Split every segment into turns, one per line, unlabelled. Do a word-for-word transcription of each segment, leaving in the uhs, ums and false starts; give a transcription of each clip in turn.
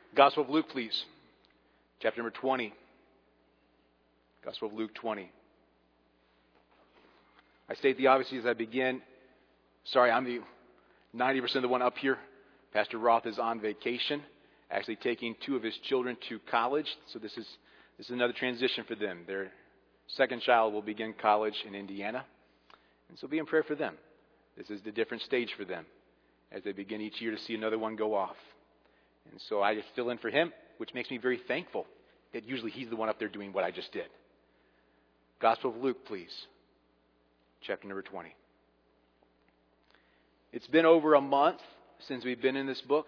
Gospel of Luke, please. Chapter number twenty. Gospel of Luke twenty. I state the obvious as I begin. Sorry, I'm the ninety percent of the one up here. Pastor Roth is on vacation, actually taking two of his children to college. So this is this is another transition for them. Their second child will begin college in Indiana. And so be in prayer for them. This is the different stage for them as they begin each year to see another one go off. And so I just fill in for him, which makes me very thankful that usually he's the one up there doing what I just did. Gospel of Luke, please. Chapter number twenty. It's been over a month since we've been in this book.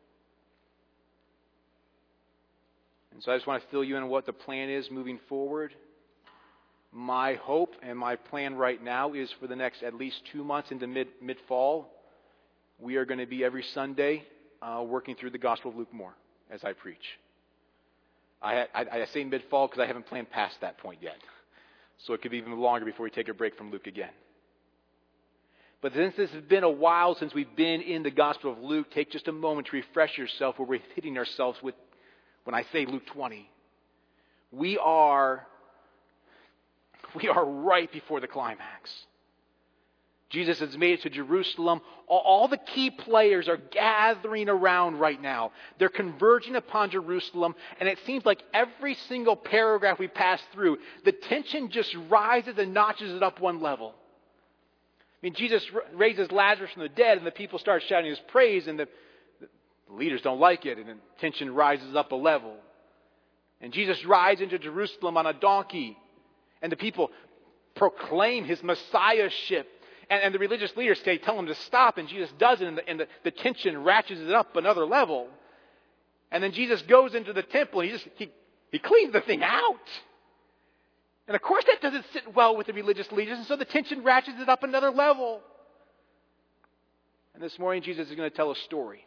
And so I just want to fill you in on what the plan is moving forward. My hope and my plan right now is for the next at least two months into mid, mid-fall, we are going to be every Sunday uh, working through the Gospel of Luke more as I preach. I, I, I say mid-fall because I haven't planned past that point yet. So it could be even longer before we take a break from Luke again. But since this has been a while since we've been in the Gospel of Luke, take just a moment to refresh yourself where we're hitting ourselves with, when I say Luke twenty. We are, we are right before the climax. Jesus has made it to Jerusalem. All, all the key players are gathering around right now. They're converging upon Jerusalem, and it seems like every single paragraph we pass through, the tension just rises and notches it up one level. I mean, Jesus raises Lazarus from the dead, and the people start shouting his praise, and the, the leaders don't like it, and the tension rises up a level. And Jesus rides into Jerusalem on a donkey, and the people proclaim his messiahship. And, and the religious leaders say, tell him to stop, and Jesus does it, and, the, and the, the tension ratchets it up another level. And then Jesus goes into the temple, and he just he, he cleans the thing out. And of course that doesn't sit well with the religious leaders, and so the tension ratchets it up another level. And this morning Jesus is going to tell a story.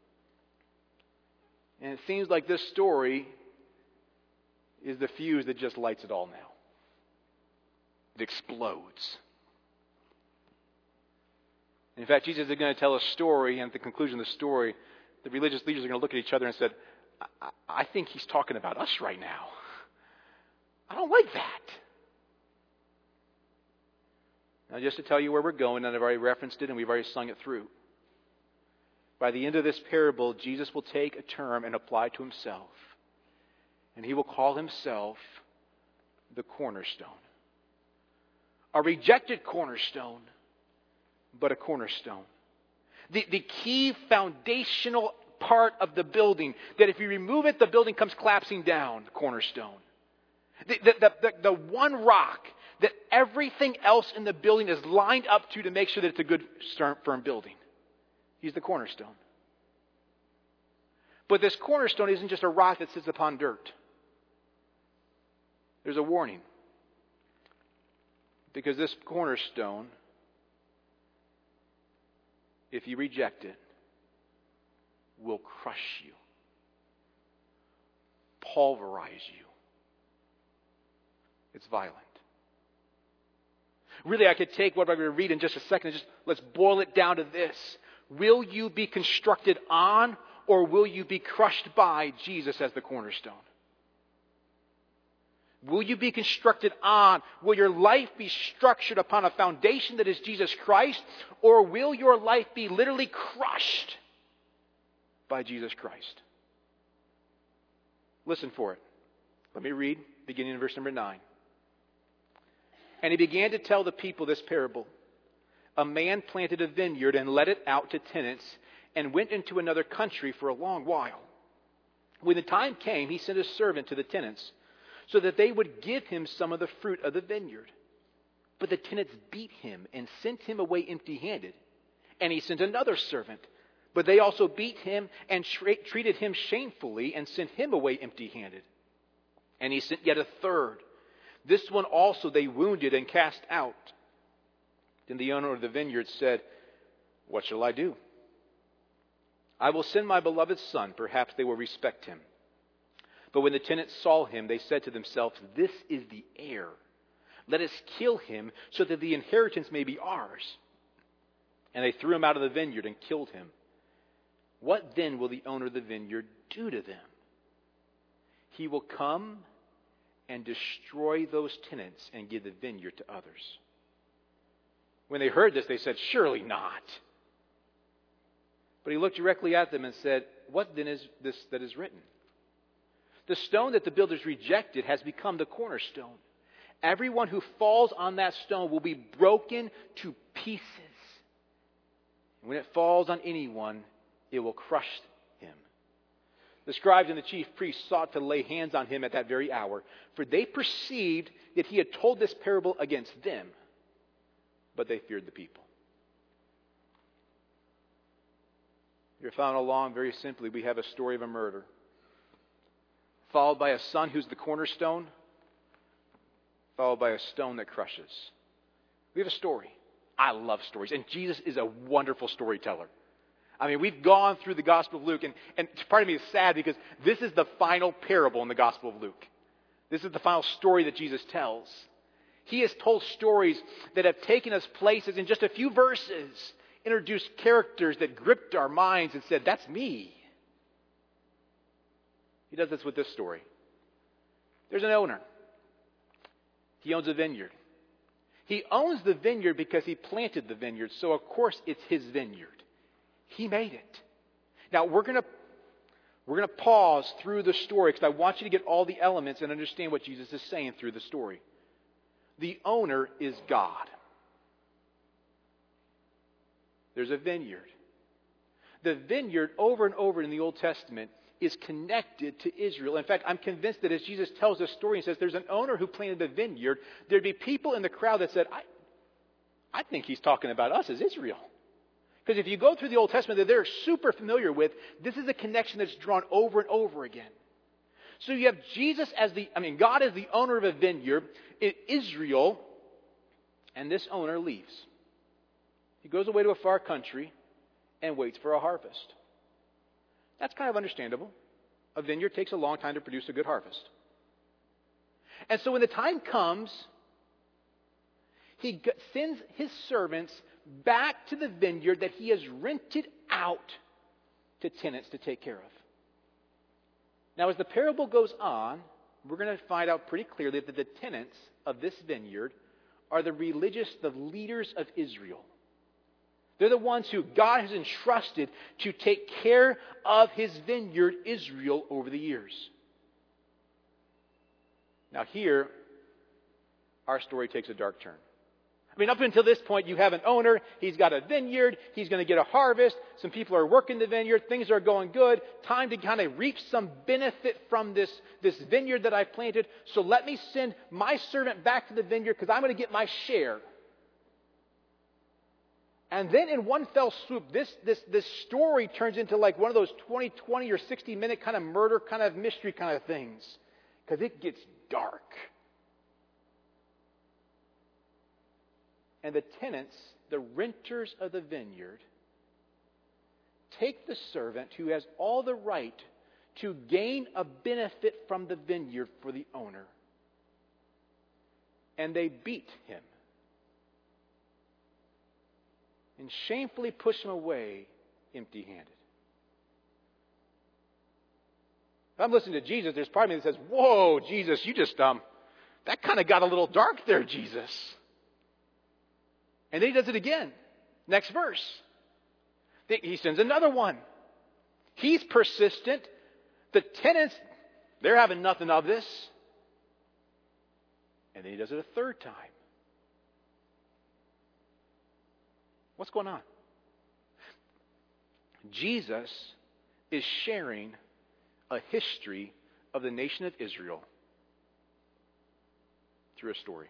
And it seems like this story is the fuse that just lights it all now. It explodes. In fact, Jesus is going to tell a story, and at the conclusion of the story, the religious leaders are going to look at each other and said, I, I think he's talking about us right now. I don't like that. Now, just to tell you where we're going, and I've already referenced it, and we've already sung it through. By the end of this parable, Jesus will take a term and apply it to himself. And he will call himself the cornerstone. A rejected cornerstone, but a cornerstone. The, the key foundational part of the building, that if you remove it, the building comes collapsing down, the cornerstone. The, the, the, the, the one rock that everything else in the building is lined up to to make sure that it's a good, firm building. He's the cornerstone. But this cornerstone isn't just a rock that sits upon dirt. There's a warning. Because this cornerstone, if you reject it, will crush you, pulverize you. It's violent. Really, I could take what I'm going to read in just a second and just let's boil it down to this. Will you be constructed on, or will you be crushed by Jesus as the cornerstone? Will you be constructed on? Will your life be structured upon a foundation that is Jesus Christ? Or will your life be literally crushed by Jesus Christ? Listen for it. Let me read, beginning in verse number nine. And he began to tell the people this parable. A man planted a vineyard and let it out to tenants and went into another country for a long while. When the time came, he sent a servant to the tenants, so that they would give him some of the fruit of the vineyard. But the tenants beat him and sent him away empty-handed. And he sent another servant. But they also beat him and tra- treated him shamefully and sent him away empty-handed. And he sent yet a third. This one also they wounded and cast out. Then the owner of the vineyard said, what shall I do? I will send my beloved son. Perhaps they will respect him. But when the tenants saw him, they said to themselves, this is the heir. Let us kill him so that the inheritance may be ours. And they threw him out of the vineyard and killed him. What then will the owner of the vineyard do to them? He will come and destroy those tenants and give the vineyard to others. When they heard this, they said, surely not. But he looked directly at them and said, what then is this that is written? The stone that the builders rejected has become the cornerstone. Everyone who falls on that stone will be broken to pieces. And when it falls on anyone, it will crush him. The scribes and the chief priests sought to lay hands on him at that very hour, for they perceived that he had told this parable against them, but they feared the people. You're following along, very simply, we have a story of a murder, followed by a son who's the cornerstone, followed by a stone that crushes. We have a story. I love stories, and Jesus is a wonderful storyteller. I mean, we've gone through the Gospel of Luke, and, and part of me is sad because this is the final parable in the Gospel of Luke. This is the final story that Jesus tells. He has told stories that have taken us places in just a few verses, introduced characters that gripped our minds and said, that's me. He does this with this story. There's an owner. He owns a vineyard. He owns the vineyard because he planted the vineyard, so of course it's his vineyard. He made it. Now we're going to we're going to pause through the story because I want you to get all the elements and understand what Jesus is saying through the story. The owner is God. There's a vineyard. The vineyard over and over in the Old Testament is connected to Israel. In fact, I'm convinced that as Jesus tells this story and says there's an owner who planted a vineyard, there'd be people in the crowd that said, I, I think he's talking about us as Israel. Because if you go through the Old Testament that they're super familiar with, this is a connection that's drawn over and over again. So you have Jesus as the, I mean, God as the owner of a vineyard in Israel, and this owner leaves. He goes away to a far country and waits for a harvest. That's kind of understandable. A vineyard takes a long time to produce a good harvest. And so when the time comes, he sends his servants back to the vineyard that he has rented out to tenants to take care of. Now, as the parable goes on, we're going to find out pretty clearly that the tenants of this vineyard are the religious, the leaders of Israel. They're the ones who God has entrusted to take care of his vineyard, Israel, over the years. Now here, our story takes a dark turn. I mean, up until this point, you have an owner. He's got a vineyard. He's going to get a harvest. Some people are working the vineyard. Things are going good. Time to kind of reap some benefit from this, this vineyard that I've planted. So let me send my servant back to the vineyard because I'm going to get my share. And then in one fell swoop, this, this, this story turns into like one of those twenty, twenty or sixty minute kind of murder, kind of mystery kind of things. Because it gets dark. And the tenants, the renters of the vineyard, take the servant who has all the right to gain a benefit from the vineyard for the owner. And they beat him. And shamefully push him away empty-handed. If I'm listening to Jesus, there's part of me that says, whoa, Jesus, you just, um, that kind of got a little dark there, Jesus. And then he does it again. Next verse. He sends another one. He's persistent. The tenants, they're having nothing of this. And then he does it a third time. What's going on? Jesus is sharing a history of the nation of Israel through a story.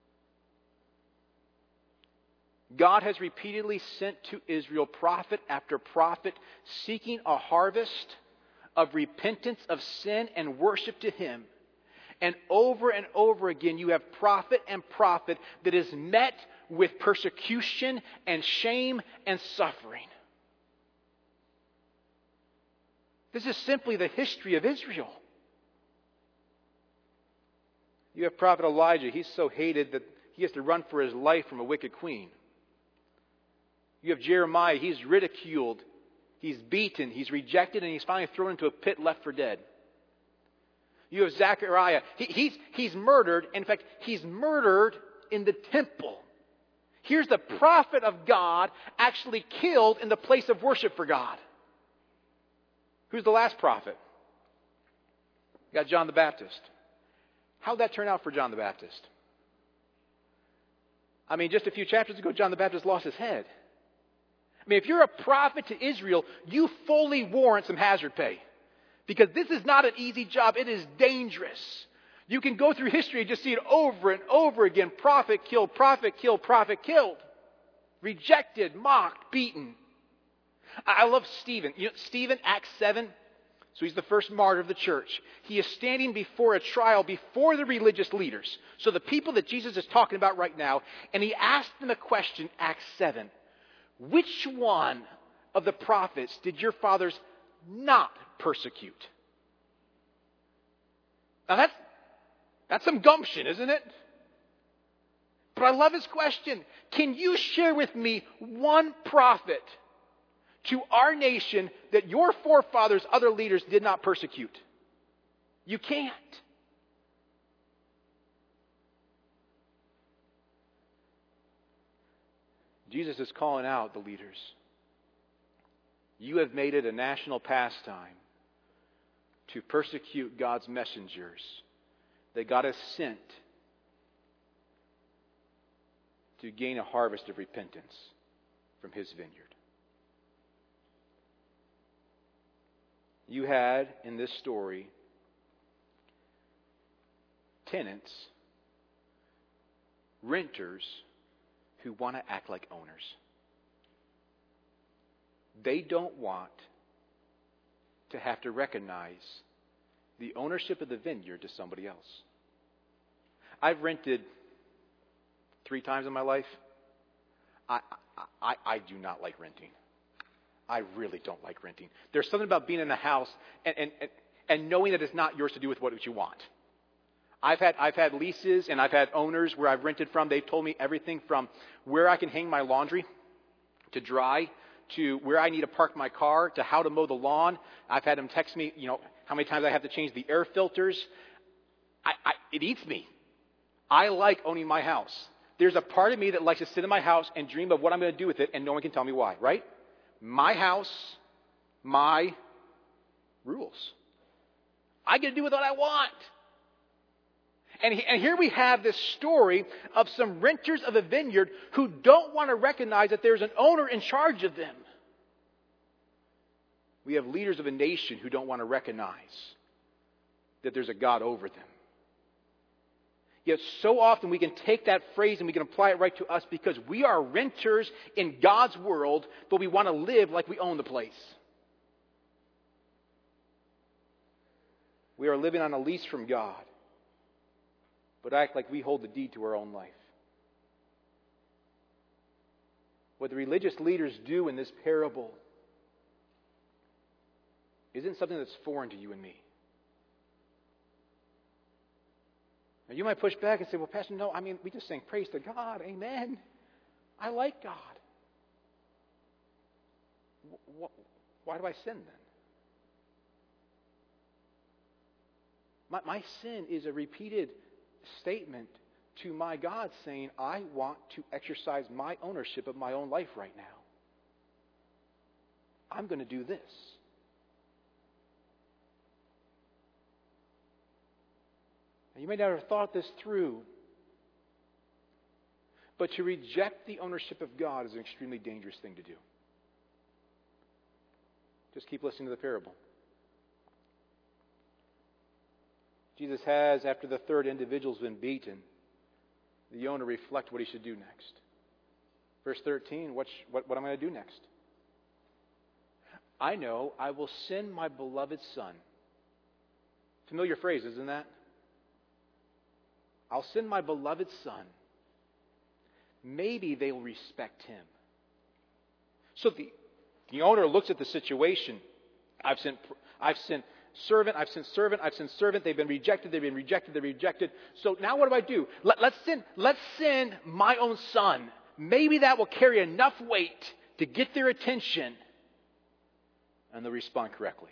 God has repeatedly sent to Israel prophet after prophet seeking a harvest of repentance of sin and worship to Him. And over and over again you have prophet and prophet that is met with persecution and shame and suffering. This is simply the history of Israel. You have prophet Elijah. He's so hated that he has to run for his life from a wicked queen. You have Jeremiah. He's ridiculed, He's beaten, he's rejected, and he's finally thrown into a pit left for dead. You have Zechariah. He, he's, he's murdered. In fact, he's murdered in the temple. Here's the prophet of God actually killed in the place of worship for God. Who's the last prophet? You got John the Baptist. How'd that turn out for John the Baptist? I mean, just a few chapters ago, John the Baptist lost his head. I mean, if you're a prophet to Israel, you fully warrant some hazard pay. Because this is not an easy job. It is dangerous. You can go through history and just see it over and over again. Prophet killed, prophet killed, prophet killed. Rejected, mocked, beaten. I love Stephen. You know, Stephen, Acts seven. So he's the first martyr of the church. He is standing before a trial before the religious leaders. So the people that Jesus is talking about right now. And he asked them a question, Acts seven. Which one of the prophets did your fathers not persecute? Now that's, that's some gumption, isn't it? But I love his question. Can you share with me one prophet to our nation that your forefathers, other leaders, did not persecute? You can't. Jesus is calling out the leaders. You have made it a national pastime to persecute God's messengers that God has sent to gain a harvest of repentance from His vineyard. You had, in this story, tenants, renters, who want to act like owners. They don't want to have to recognize the ownership of the vineyard to somebody else. I've rented three times in my life. I, I, I do not like renting. I really don't like renting. There's something about being in a house and, and, and, and knowing that it's not yours to do with what you want. I've had I've had leases and I've had owners where I've rented from. They've told me everything from where I can hang my laundry to dry to where I need to park my car to how to mow the lawn. I've had them text me, you know, how many times I have to change the air filters. I, I, it eats me. I like owning my house. There's a part of me that likes to sit in my house and dream of what I'm going to do with it, and no one can tell me why, right? My house, my rules. I get to do with what I want. And, he, and here we have this story of some renters of a vineyard who don't want to recognize that there's an owner in charge of them. We have leaders of a nation who don't want to recognize that there's a God over them. Yet so often we can take that phrase and we can apply it right to us because we are renters in God's world, but we want to live like we own the place. We are living on a lease from God, but act like we hold the deed to our own life. What the religious leaders do in this parable isn't something that's foreign to you and me. Now you might push back and say, well, Pastor, no, I mean, we just sing praise to God. Amen. I like God. Why do I sin then? My, my sin is a repeated statement to my God saying, I want to exercise my ownership of my own life right now. I'm going to do this. Now, you may not have thought this through, but to reject the ownership of God is an extremely dangerous thing to do. Just keep listening to the parable. Jesus has, after the third individual's been beaten, the owner reflect what he should do next. Verse thirteen, what, what, what am I going to do next? I know I will send my beloved son. Familiar phrase, isn't that? I'll send my beloved son. Maybe they will respect him. So the, the owner looks at the situation. I've sent, I've sent servant, I've sent servant, I've sent servant. They've been rejected, they've been rejected, they're rejected. So now what do I do? Let, let's send, let's send my own son. Maybe that will carry enough weight to get their attention and they'll respond correctly.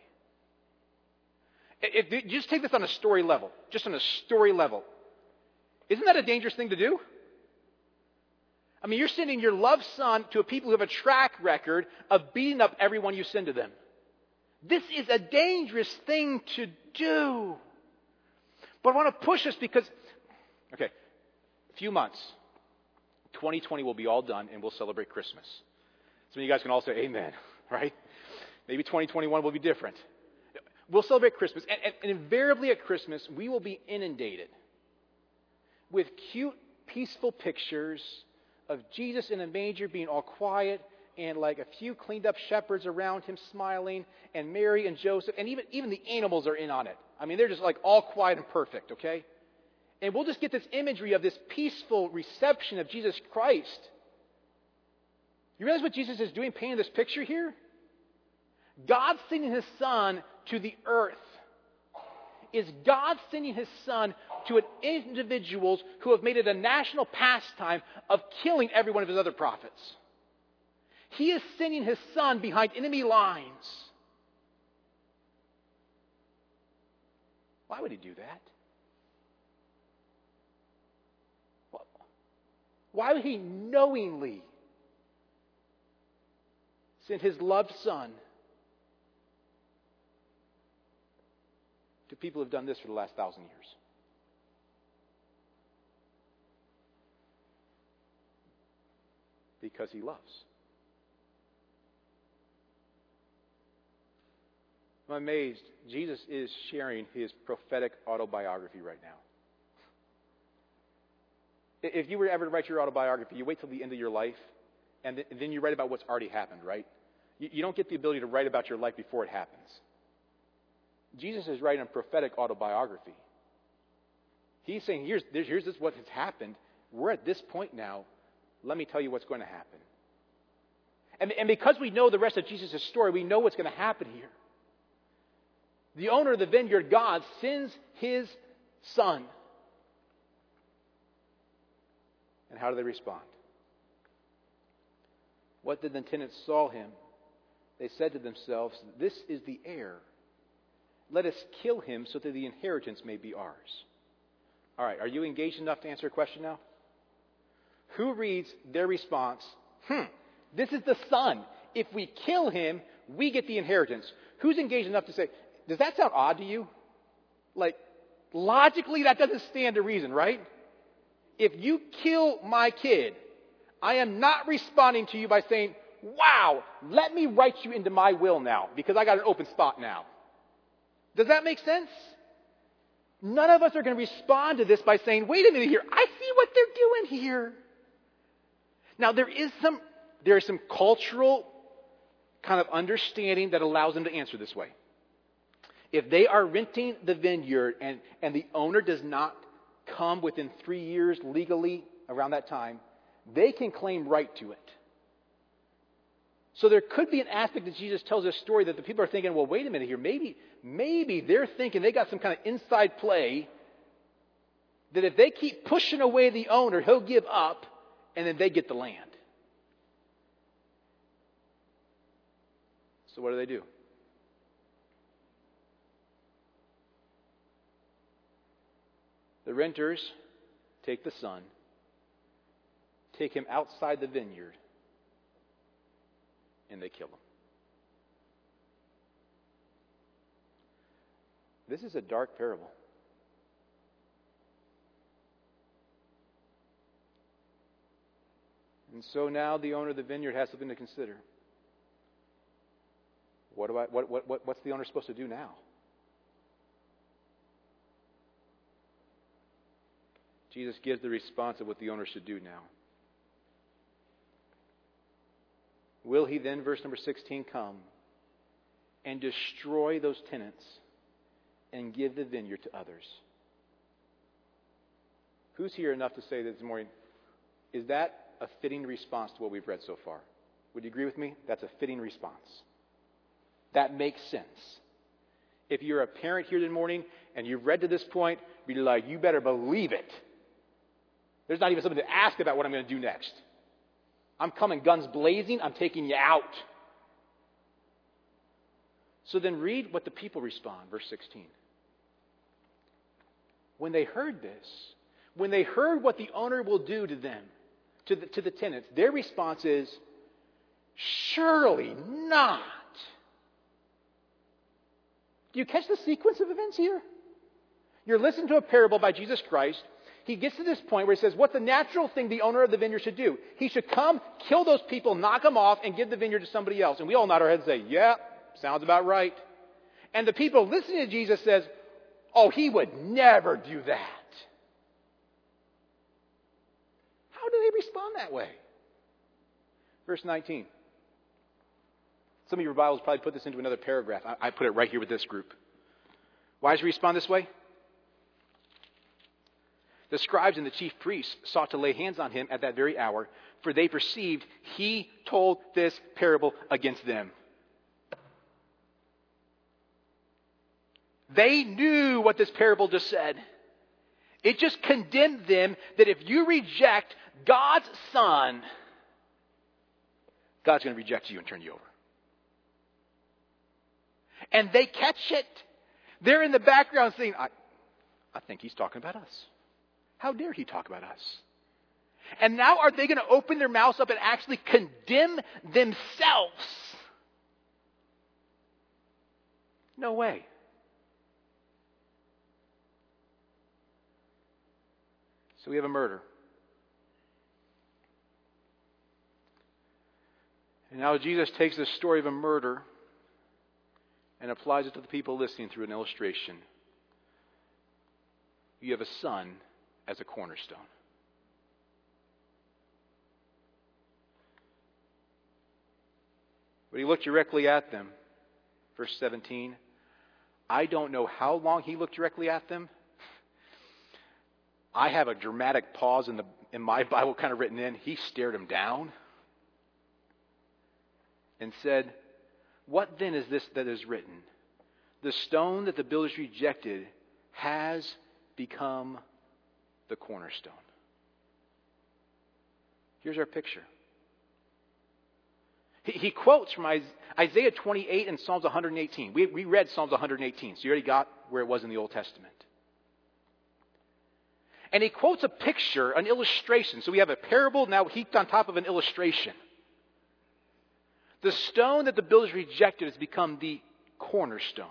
If, if, just take this on a story level, just on a story level. Isn't that a dangerous thing to do? I mean, you're sending your loved son to a people who have a track record of beating up everyone you send to them. This is a dangerous thing to do. But I want to push us because, okay, a few months, twenty twenty will be all done and we'll celebrate Christmas. So you guys can all say amen, right? Maybe twenty twenty-one will be different. We'll celebrate Christmas. And, and, and invariably at Christmas, we will be inundated with cute, peaceful pictures of Jesus in a manger being all quiet and like a few cleaned up shepherds around him smiling and Mary and Joseph and even, even the animals are in on it. I mean, they're just like all quiet and perfect, okay? And we'll just get this imagery of this peaceful reception of Jesus Christ. You realize what Jesus is doing, painting this picture here? God sending his son to the earth. Is God sending his son to individuals who have made it a national pastime of killing every one of his other prophets. He is sending his son behind enemy lines. Why would he do that? Why would he knowingly send his loved son to people who have done this for the last thousand years? Because he loves. I'm amazed. Jesus is sharing his prophetic autobiography right now. If you were ever to write your autobiography, you wait till the end of your life, and, th- and then you write about what's already happened, right? You, you don't get the ability to write about your life before it happens. Jesus is writing a prophetic autobiography. He's saying, here's, here's this what has happened. We're at this point now. Let me tell you what's going to happen. And, and because we know the rest of Jesus' story, we know what's going to happen here. The owner of the vineyard, God, sends his son. And how do they respond? What did the tenants saw him? They said to themselves, this is the heir. Let us kill him so that the inheritance may be ours. All right, are you engaged enough to answer a question now? Who reads their response? Hmm, this is the son. If we kill him, we get the inheritance. Who's engaged enough to say, does that sound odd to you? Like, logically, that doesn't stand to reason, right? If you kill my kid, I am not responding to you by saying, wow, let me write you into my will now because I got an open spot now. Does that make sense? None of us are going to respond to this by saying, wait a minute here, I see what they're doing here. Now, there is some, there is some cultural kind of understanding that allows them to answer this way. If they are renting the vineyard and, and the owner does not come within three years legally around that time, they can claim right to it. So there could be an aspect that Jesus tells this story that the people are thinking, well, wait a minute here, maybe, maybe they're thinking they got some kind of inside play that if they keep pushing away the owner, he'll give up and then they get the land. So what do they do? The renters take the son, take him outside the vineyard, and they kill him. This is a dark parable. And so now the owner of the vineyard has something to consider. What do I, what, what, what, what's the owner supposed to do now? Jesus gives the response of what the owner should do now. Will he then, verse number sixteen, come and destroy those tenants and give the vineyard to others? Who's here enough to say this morning, is that a fitting response to what we've read so far? Would you agree with me? That's a fitting response. That makes sense. If you're a parent here this morning and you've read to this point, be like, you better believe it. There's not even something to ask about what I'm going to do next. I'm coming guns blazing. I'm taking you out. So then read what the people respond, verse sixteen. When they heard this, when they heard what the owner will do to them, to the, to the tenants, their response is, surely not. Do you catch the sequence of events here? You're listening to a parable by Jesus Christ. He gets to this point where he says, what's the natural thing the owner of the vineyard should do? He should come, kill those people, knock them off, and give the vineyard to somebody else. And we all nod our heads and say, yeah, sounds about right. And the people listening to Jesus says, oh, he would never do that. How do they respond that way? Verse nineteen. Some of your Bibles probably put this into another paragraph. I, I put it right here with this group. Why does he respond this way? The scribes and the chief priests sought to lay hands on him at that very hour, for they perceived he told this parable against them. They knew what this parable just said. It just condemned them that if you reject God's Son, God's going to reject you and turn you over. And they catch it. They're in the background saying, I, I think he's talking about us. How dare he talk about us? And now are they going to open their mouths up and actually condemn themselves? No way. So we have a murder. And now Jesus takes the story of a murder and applies it to the people listening through an illustration. You have a son as a cornerstone. But he looked directly at them. Verse seventeen. I don't know how long he looked directly at them. I have a dramatic pause in the in my Bible kind of written in. He stared him down and said, what then is this that is written? The stone that the builders rejected has become the cornerstone. Here's our picture. He, he quotes from Isaiah twenty-eight and Psalms one eighteen. We, we read Psalms one eighteen, so you already got where it was in the Old Testament. And he quotes a picture, an illustration. So we have a parable now heaped on top of an illustration. The stone that the builders rejected has become the cornerstone.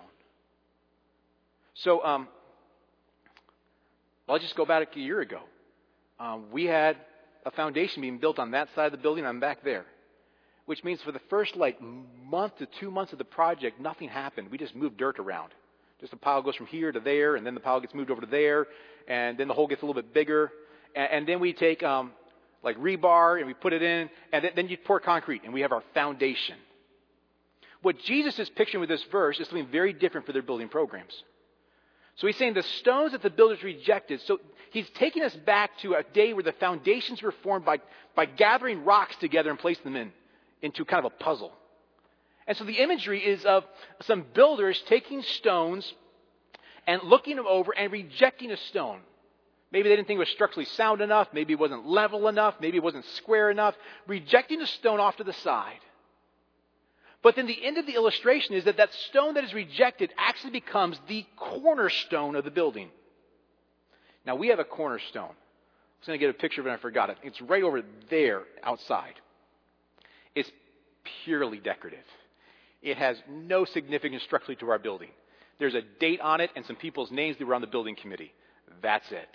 So, um, well, I'll just go back a year ago. Um, we had a foundation being built on that side of the building. I'm back there. Which means for the first like month to two months of the project, nothing happened. We just moved dirt around. Just a pile goes from here to there, and then the pile gets moved over to there, and then the hole gets a little bit bigger. And, and then we take um, like rebar, and we put it in, and then, then you pour concrete, and we have our foundation. What Jesus is picturing with this verse is something very different for their building programs. So he's saying the stones that the builders rejected. So he's taking us back to a day where the foundations were formed by, by gathering rocks together and placing them in, into kind of a puzzle. And so the imagery is of some builders taking stones and looking them over and rejecting a stone. Maybe they didn't think it was structurally sound enough. Maybe it wasn't level enough. Maybe it wasn't square enough. Rejecting a stone off to the side. But then the end of the illustration is that that stone that is rejected actually becomes the cornerstone of the building. Now we have a cornerstone. I was going to get a picture of it and I forgot it. It's right over there outside. It's purely decorative. It has no significance structurally to our building. There's a date on it and some people's names that were on the building committee. That's it.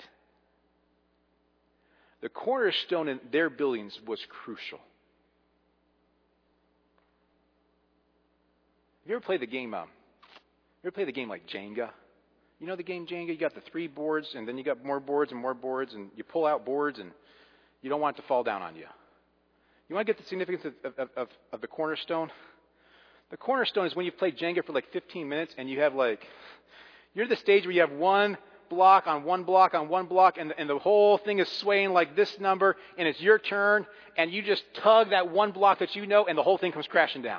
The cornerstone in their buildings was crucial. Have you ever played the game, um, you ever played the game like Jenga? You know the game Jenga? You got the three boards, and then you got more boards and more boards, and you pull out boards, and you don't want it to fall down on you. You want to get the significance of, of, of, of the cornerstone? The cornerstone is when you've played Jenga for like fifteen minutes, and you have like, you're at the stage where you have one block on one block on one block, and the, and the whole thing is swaying like this number, and it's your turn, and you just tug that one block that you know, and the whole thing comes crashing down.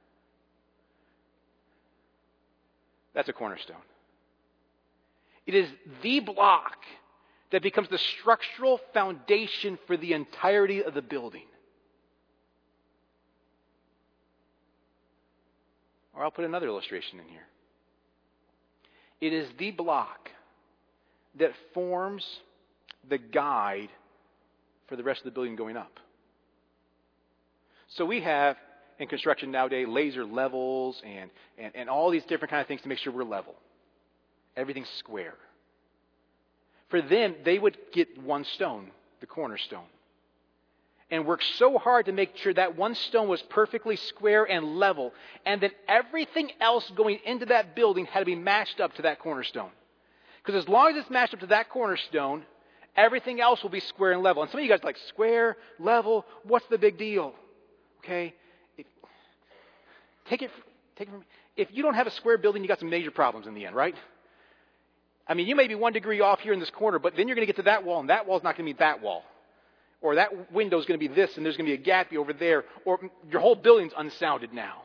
That's a cornerstone. It is the block that becomes the structural foundation for the entirety of the building. Or I'll put another illustration in here. It is the block that forms the guide for the rest of the building going up. So we have, in construction nowadays, laser levels and, and, and all these different kind of things to make sure we're level. Everything's square. For them, they would get one stone, the cornerstone, and work so hard to make sure that one stone was perfectly square and level, and then everything else going into that building had to be matched up to that cornerstone. Because as long as it's matched up to that cornerstone, everything else will be square and level. And some of you guys are like, square, level, what's the big deal? Okay? If, take it, take it from me. If you don't have a square building, you got some major problems in the end, right? I mean, you may be one degree off here in this corner, but then you're going to get to that wall, and that wall's not going to meet that wall. Or that window's going to be this, and there's going to be a gap over there. Or your whole building's unsounded now.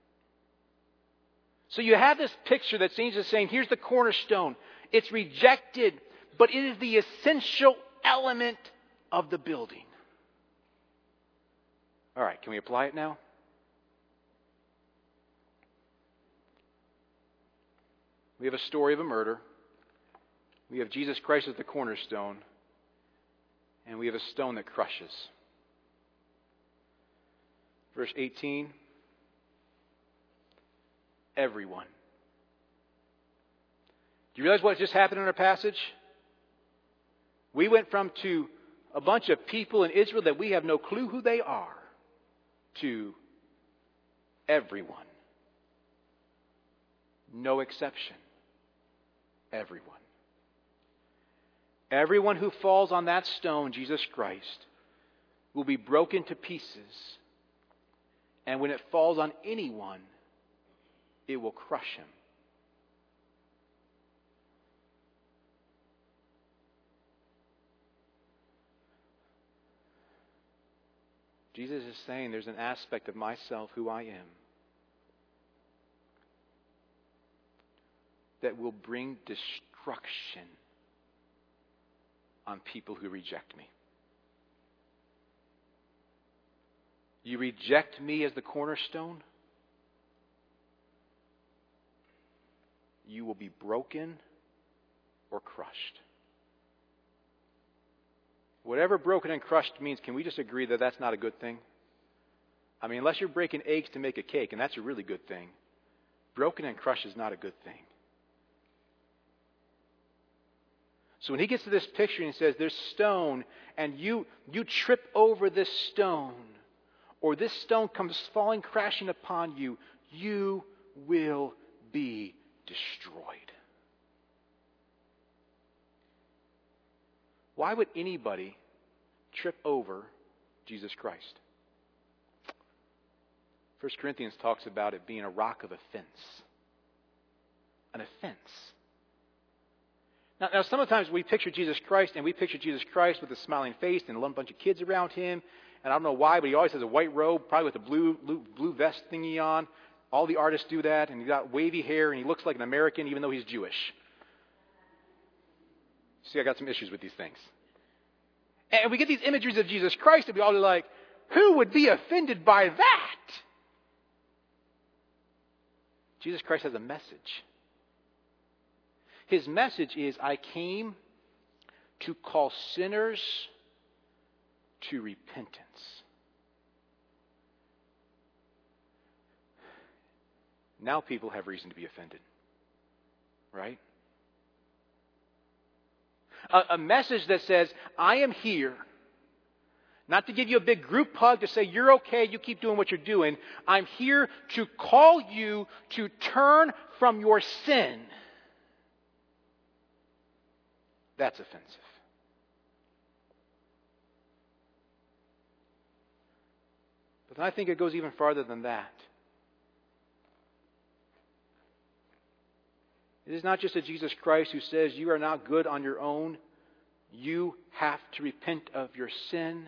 So you have this picture that seems to saying, here's the cornerstone. It's rejected, but it is the essential element of the building. All right, can we apply it now? We have a story of a murder. We have Jesus Christ as the cornerstone. And we have a stone that crushes. Verse eighteen. Everyone. Do you realize what just happened in our passage? We went from to a bunch of people in Israel that we have no clue who they are to everyone. No exception. Everyone. Everyone who falls on that stone, Jesus Christ, will be broken to pieces. And when it falls on anyone, it will crush him. Jesus is saying there's an aspect of myself, who I am, that will bring destruction on people who reject me. You reject me as the cornerstone, you will be broken or crushed. Whatever broken and crushed means, can we just agree that that's not a good thing? I mean, unless you're breaking eggs to make a cake, and that's a really good thing, broken and crushed is not a good thing. So when he gets to this picture and he says, there's stone, and you, you trip over this stone, or this stone comes falling, crashing upon you, you will be destroyed. Why would anybody trip over Jesus Christ? First Corinthians talks about it being a rock of offense. An offense. Now, now, sometimes we picture Jesus Christ, and we picture Jesus Christ with a smiling face and a bunch of kids around him. And I don't know why, but he always has a white robe, probably with a blue, blue, blue vest thingy on. All the artists do that, and he's got wavy hair, and he looks like an American, even though he's Jewish. See, I got some issues with these things. And we get these imageries of Jesus Christ, and we all are like, who would be offended by that? Jesus Christ has a message. His message is, I came to call sinners to repentance. Now people have reason to be offended. Right? A, a message that says, I am here. Not to give you a big group hug to say, you're okay, you keep doing what you're doing. I'm here to call you to turn from your sin. That's offensive. But then I think it goes even farther than that. It is not just a Jesus Christ who says you are not good on your own. You have to repent of your sin.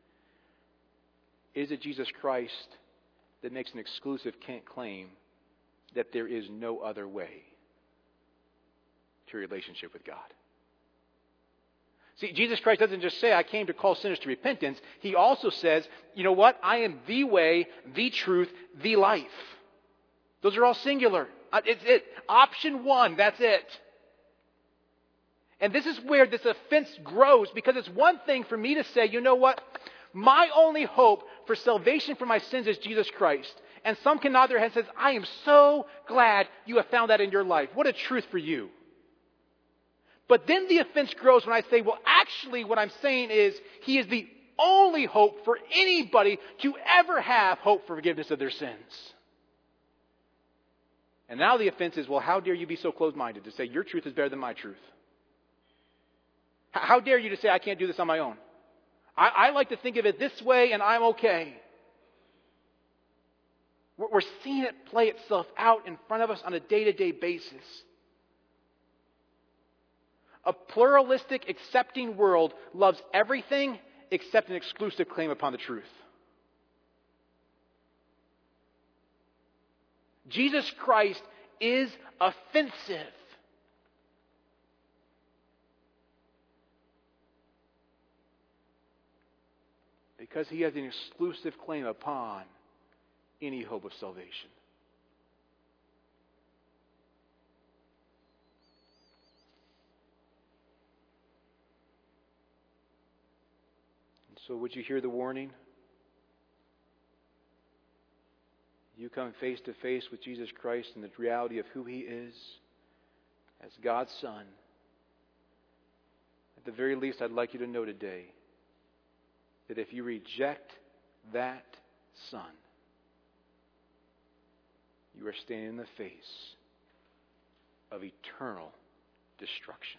It is a Jesus Christ that makes an exclusive claim that there is no other way to a relationship with God. See, Jesus Christ doesn't just say, I came to call sinners to repentance. He also says, you know what? I am the way, the truth, the life. Those are all singular. Uh, It's it. Option one, that's it. And this is where this offense grows, because it's one thing for me to say, you know what? My only hope for salvation for my sins is Jesus Christ. And some can nod their head and says, I am so glad you have found that in your life. What a truth for you. But then the offense grows when I say, well, actually what I'm saying is he is the only hope for anybody to ever have hope for forgiveness of their sins. And now the offense is, well, how dare you be so closed-minded to say your truth is better than my truth? How dare you to say I can't do this on my own? I, I like to think of it this way and I'm okay. We're, we're seeing it play itself out in front of us on a day-to-day basis. A pluralistic, accepting world loves everything except an exclusive claim upon the truth. Jesus Christ is offensive. Because he has an exclusive claim upon any hope of salvation. So would you hear the warning? You come face to face with Jesus Christ and the reality of who he is as God's Son. At the very least, I'd like you to know today that if you reject that Son, you are standing in the face of eternal destruction.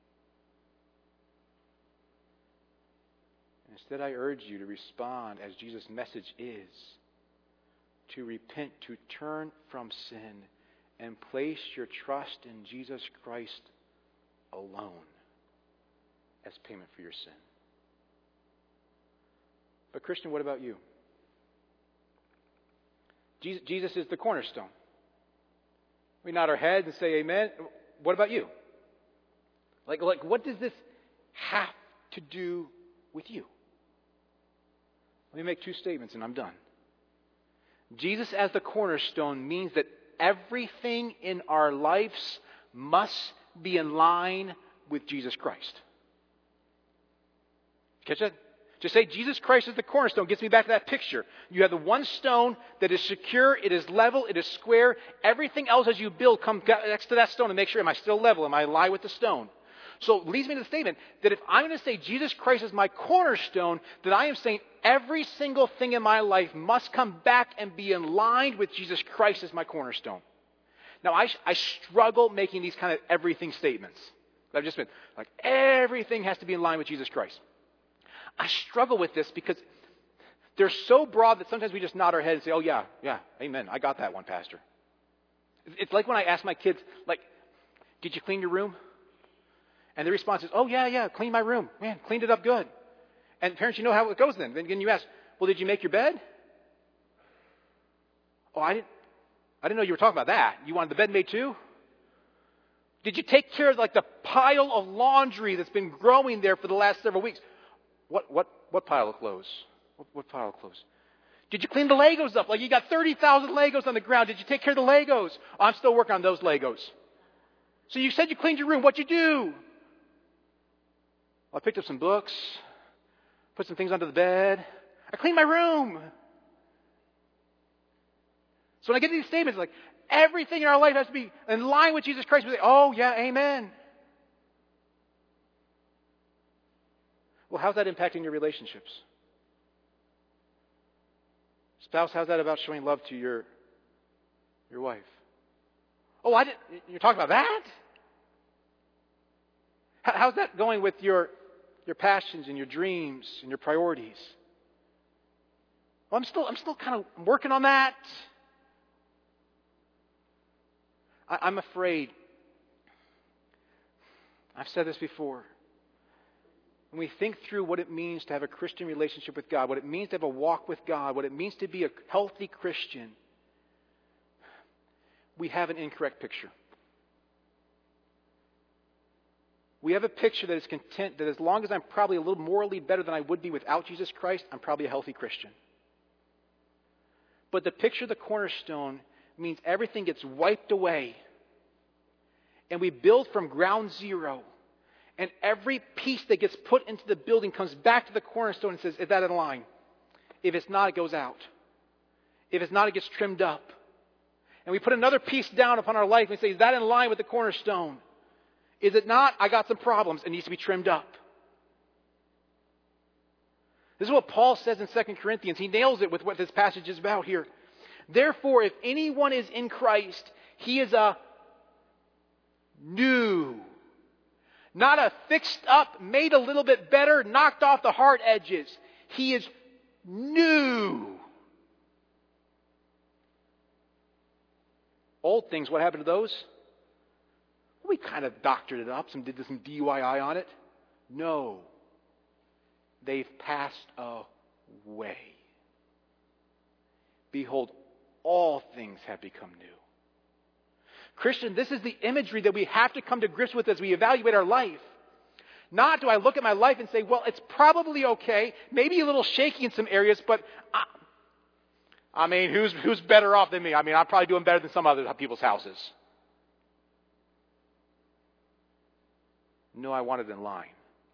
Instead, I urge you to respond as Jesus' message is, to repent, to turn from sin, and place your trust in Jesus Christ alone as payment for your sin. But Christian, what about you? Jesus, Jesus is the cornerstone. We nod our heads and say amen. What about you? Like, like, what does this have to do with you? Let me make two statements and I'm done. Jesus as the cornerstone means that everything in our lives must be in line with Jesus Christ. Catch that? Just say Jesus Christ is the cornerstone gets me back to that picture. You have the one stone that is secure, it is level, it is square. Everything else as you build comes next to that stone and make sure, am I still level? Am I in line with the stone? So it leads me to the statement that if I'm going to say Jesus Christ is my cornerstone, then I am saying every single thing in my life must come back and be in line with Jesus Christ as my cornerstone. Now, I, I struggle making these kind of everything statements. I've just been like, everything has to be in line with Jesus Christ. I struggle with this because they're so broad that sometimes we just nod our head and say, oh yeah, yeah, amen, I got that one, Pastor. It's like when I ask my kids, like, did you clean your room? And the response is, oh yeah, yeah, cleaned my room. Man, cleaned it up good. And parents, you know how it goes then. Then you ask, well, did you make your bed? Oh, I didn't, I didn't know you were talking about that. You wanted the bed made too? Did you take care of like the pile of laundry that's been growing there for the last several weeks? What what what pile of clothes? What, what pile of clothes? Did you clean the Legos up? Like you got thirty thousand Legos on the ground. Did you take care of the Legos? Oh, I'm still working on those Legos. So you said you cleaned your room. What'd you do? Well, I picked up some books, put some things under the bed. I cleaned my room. So when I get to these statements, like everything in our life has to be in line with Jesus Christ. We say, oh yeah, amen. Well, how's that impacting your relationships? Spouse, how's that about showing love to your, your wife? Oh, I didn't, you're talking about that? How's that going with your, your passions and your dreams and your priorities? Well, I'm still, I'm still kind of working on that. I, I'm afraid. I've said this before. When we think through what it means to have a Christian relationship with God, what it means to have a walk with God, what it means to be a healthy Christian, we have an incorrect picture. We have a picture that is content that as long as I'm probably a little morally better than I would be without Jesus Christ, I'm probably a healthy Christian. But the picture of the cornerstone means everything gets wiped away. And we build from ground zero. And every piece that gets put into the building comes back to the cornerstone and says, is that in line? If it's not, it goes out. If it's not, it gets trimmed up. And we put another piece down upon our life and say, is that in line with the cornerstone? Is it not? I got some problems. It needs to be trimmed up. This is what Paul says in Second Corinthians. He nails it with what this passage is about here. Therefore, if anyone is in Christ, he is a new. Not a fixed up, made a little bit better, knocked off the hard edges. He is new. Old things, what happened to those? We kind of doctored it up, some did some D I Y on it. No. They've passed away. Behold, all things have become new. Christian, this is the imagery that we have to come to grips with as we evaluate our life. Not do I look at my life and say, well, it's probably okay, maybe a little shaky in some areas, but I, I mean, who's who's better off than me? I mean, I'm probably doing better than some other people's houses. No, I want it in line.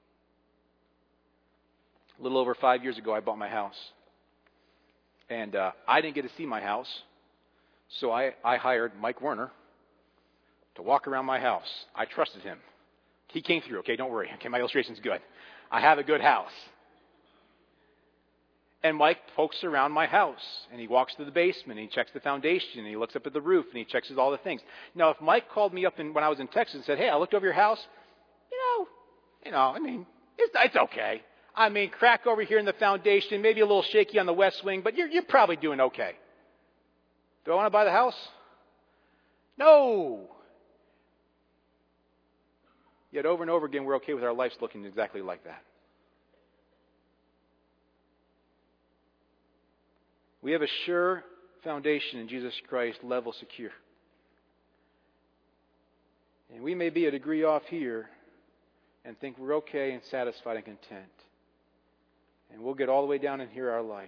A little over five years ago, I bought my house. And uh, I didn't get to see my house, so I, I hired Mike Werner to walk around my house. I trusted him. He came through, okay, don't worry. Okay, my illustration's good. I have a good house. And Mike pokes around my house, and he walks to the basement, and he checks the foundation, and he looks up at the roof, and he checks all the things. Now, if Mike called me up in, when I was in Texas and said, hey, I looked over your house, you know, you know, I mean, it's, it's okay. I mean, crack over here in the foundation, maybe a little shaky on the west wing, but you're, you're probably doing okay. Do I want to buy the house? No. Yet over and over again, we're okay with our lives looking exactly like that. We have a sure foundation in Jesus Christ, level secure. And we may be a degree off here and think we're okay and satisfied and content. And we'll get all the way down in here our life.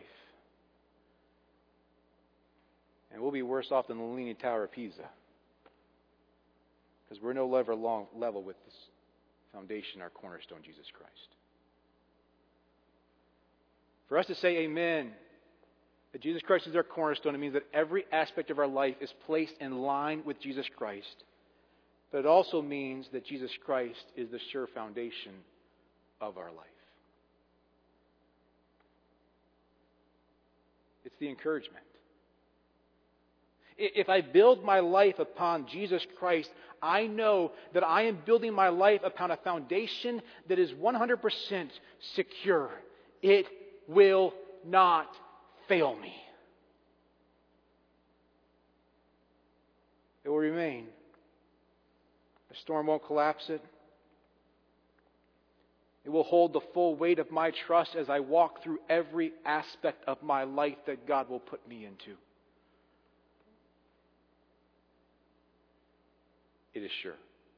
And we'll be worse off than the Leaning Tower of Pisa. Because we're no level, long, level with this foundation, our cornerstone, Jesus Christ. For us to say amen, that Jesus Christ is our cornerstone, it means that every aspect of our life is placed in line with Jesus Christ. But it also means that Jesus Christ is the sure foundation of our life. It's the encouragement. If I build my life upon Jesus Christ, I know that I am building my life upon a foundation that is one hundred percent secure. It will not fail me. It will remain. The storm won't collapse it. It will hold the full weight of my trust as I walk through every aspect of my life that God will put me into. It is sure.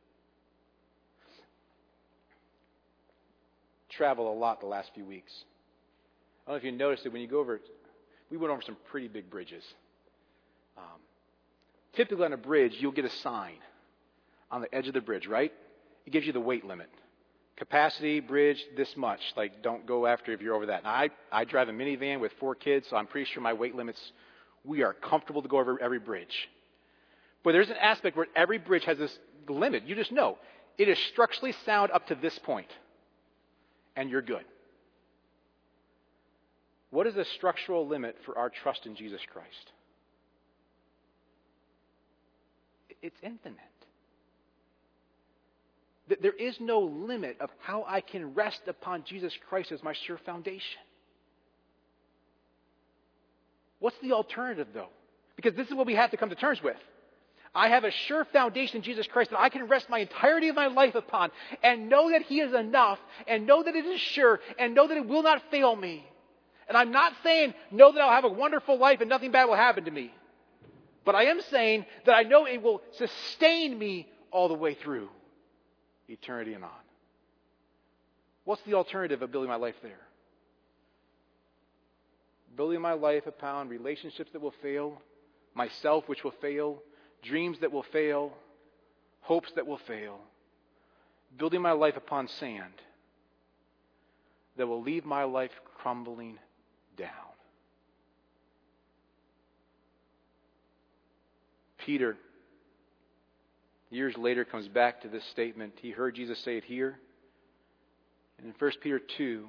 Travel a lot the last few weeks. I don't know if you noticed it when you go over, we went over some pretty big bridges. Um, typically on a bridge, you'll get a sign on the edge of the bridge, right? It gives you the weight limit. Capacity, bridge, this much. Like, don't go after if you're over that. Now, I, I drive a minivan with four kids, so I'm pretty sure my weight limits, we are comfortable to go over every bridge. But there's an aspect where every bridge has this limit. You just know. It is structurally sound up to this point, and you're good. What is the structural limit for our trust in Jesus Christ? It's infinite. There is no limit of how I can rest upon Jesus Christ as my sure foundation. What's the alternative, though? Because this is what we have to come to terms with. I have a sure foundation in Jesus Christ that I can rest my entirety of my life upon and know that He is enough and know that it is sure and know that it will not fail me. And I'm not saying know that I'll have a wonderful life and nothing bad will happen to me. But I am saying that I know it will sustain me all the way through eternity and on. What's the alternative of building my life there? Building my life upon relationships that will fail, myself which will fail, dreams that will fail, hopes that will fail, building my life upon sand that will leave my life crumbling down. Peter, years later, comes back to this statement. He heard Jesus say it here. And in First Peter two,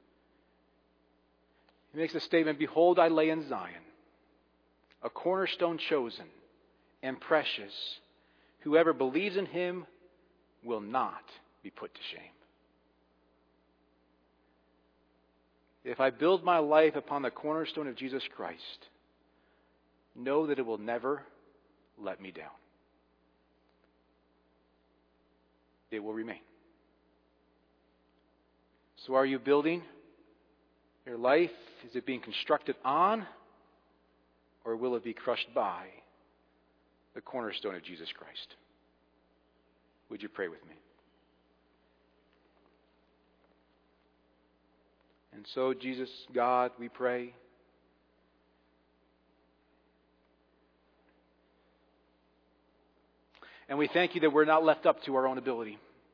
he makes a statement, "Behold, I lay in Zion a cornerstone chosen and precious. Whoever believes in him will not be put to shame." If I build my life upon the cornerstone of Jesus Christ, know that it will never let me down. It will remain. So are you building your life? Is it being constructed on, or will it be crushed by the cornerstone of Jesus Christ? Would you pray with me? And so, Jesus, God, we pray, and we thank you that we're not left up to our own ability.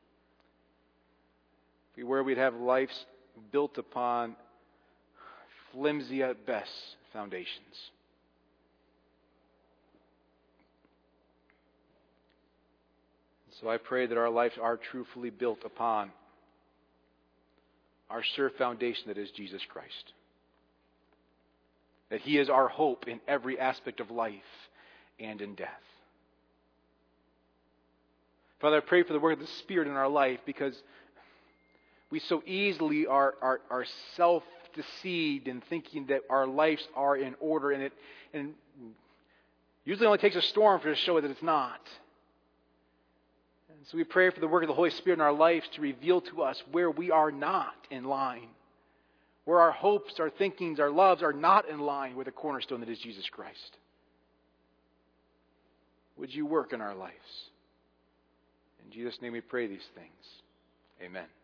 If we were, we'd have lives built upon flimsy at best foundations. So I pray that our lives are truthfully built upon our sure foundation that is Jesus Christ. That He is our hope in every aspect of life and in death. Father, I pray for the work of the Spirit in our life, because we so easily are, are, are self-deceived in thinking that our lives are in order, and it and usually only takes a storm for to show that it's not. And so we pray for the work of the Holy Spirit in our lives to reveal to us where we are not in line, where our hopes, our thinkings, our loves are not in line with the cornerstone that is Jesus Christ. Would you work in our lives? In Jesus' name we pray these things. Amen.